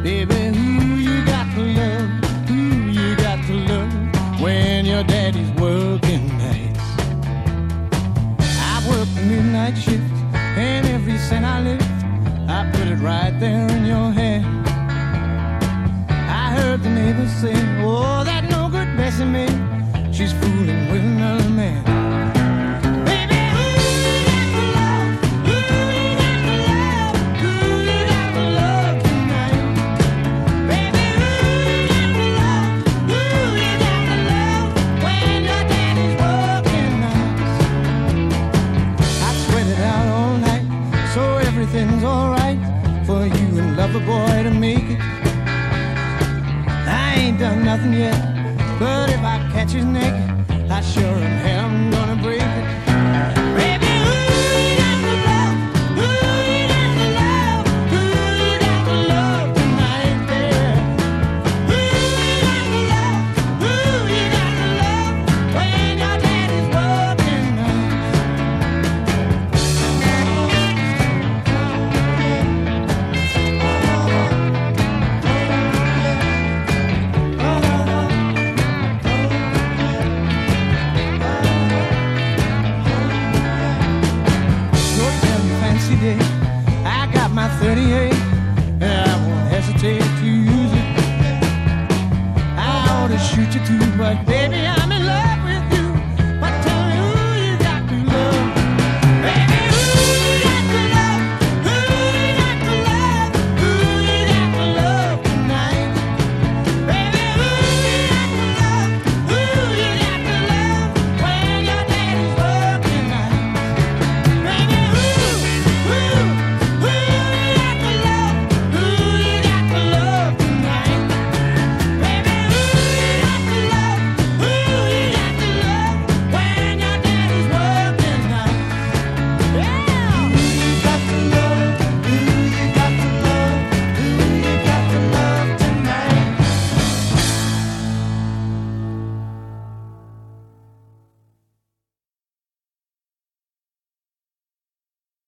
Baby, who you got to love, who you got to love when your daddy's working nights. I work the midnight shift, and every cent I lift, I put it right there in your hand. I heard the neighbors say, oh, that no good Bessie Mae, she's fooling with another man. Everything's alright for you and lover boy to make it. I ain't done nothing yet, but if I catch his neck, I sure am hell gonna break it.